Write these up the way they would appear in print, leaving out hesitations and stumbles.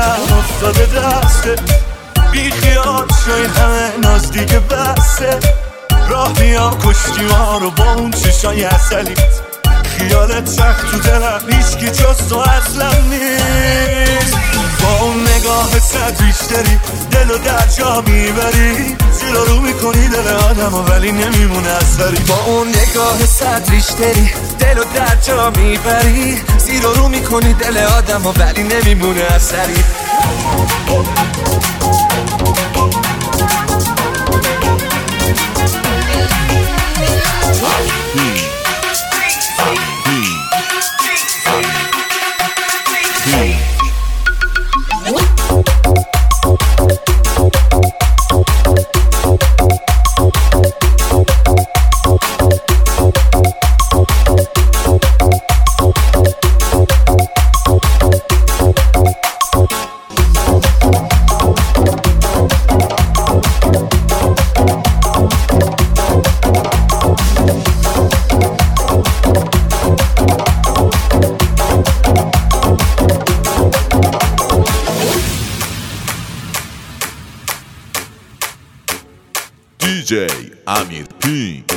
دلم افتاده دسته، بی خیال شاید همه ناز دیگه بسته. راه بیام کشتی ما رو با اون چشای اصلیت، خیالت سخت تو دلم هیچکی جز تو اصلا نیست. با اون نگاه صد بیشتری دل و در جا میبری، زیر رو میکنی دل آدم ولی نمیمونه اثری. با اون نگاه صد بیشتری دل و در جا میبری، زیر رو میکنی دل آدم ولی نمیمونه اثری. DJ Amir Pink.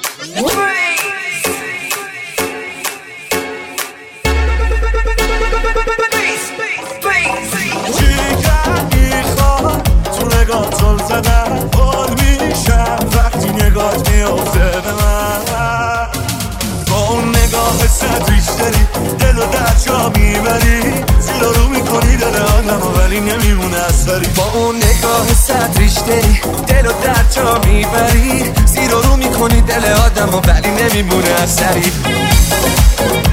جیگری خواد تو نگاه زل زدن، حال میشم وقتی نگاهت میافته به من. با اون نگاه صد بیشتری دل و در جا میبری، زیر رو میکنی دل آدم ولی نمیمونه اثری. با اون نگاه صد بیشتری دل و در جا میبری، زیر رو میکنی دل آدم ولی نمیمونه اثری.